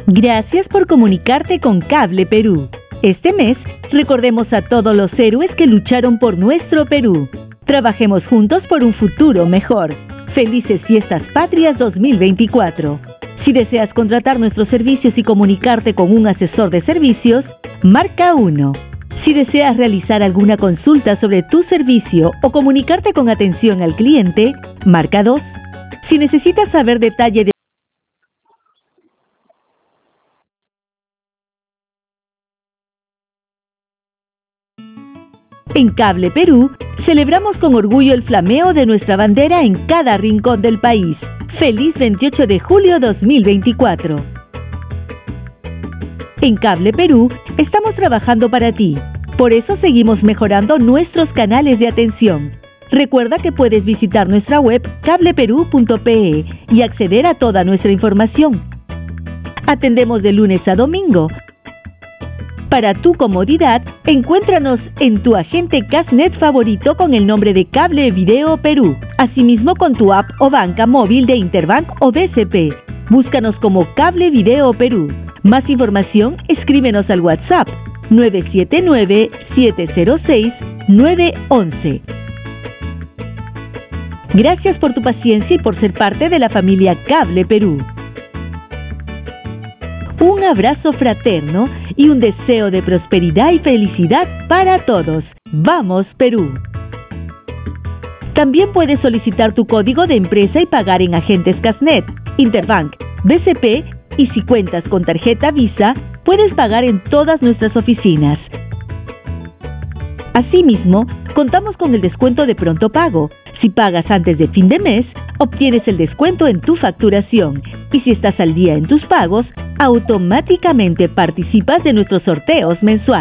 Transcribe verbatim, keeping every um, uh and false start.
Gracias por comunicarte con Cable Perú. Este mes, recordemos a todos los héroes que lucharon por nuestro Perú. Trabajemos juntos por un futuro mejor. Felices Fiestas Patrias dos mil veinticuatro. Si deseas contratar nuestros servicios y comunicarte con un asesor de servicios, marca uno. Si deseas realizar alguna consulta sobre tu servicio o comunicarte con atención al cliente, marca dos. Si necesitas saber detalle de En Cable Perú, celebramos con orgullo el flameo de nuestra bandera en cada rincón del país. ¡Feliz veintiocho de julio dos mil veinticuatro! En Cable Perú, estamos trabajando para ti. Por eso seguimos mejorando nuestros canales de atención. Recuerda que puedes visitar nuestra web cable perú punto pe y acceder a toda nuestra información. Atendemos de lunes a domingo. Para tu comodidad, encuéntranos en tu agente Casnet favorito con el nombre de Cable Video Perú, asimismo con tu app o banca móvil de Interbank o B C P. Búscanos como Cable Video Perú. Más información, escríbenos al WhatsApp nueve siete nueve, siete cero seis, nueve uno uno. Gracias por tu paciencia y por ser parte de la familia Cable Perú. Un abrazo fraterno y un deseo de prosperidad y felicidad para todos. ¡Vamos, Perú! También puedes solicitar tu código de empresa y pagar en agentes Casnet, Interbank, B C P y si cuentas con tarjeta Visa, puedes pagar en todas nuestras oficinas. Asimismo, contamos con el descuento de pronto pago. Si pagas antes de fin de mes, obtienes el descuento en tu facturación. Y si estás al día en tus pagos, automáticamente participas de nuestros sorteos mensuales.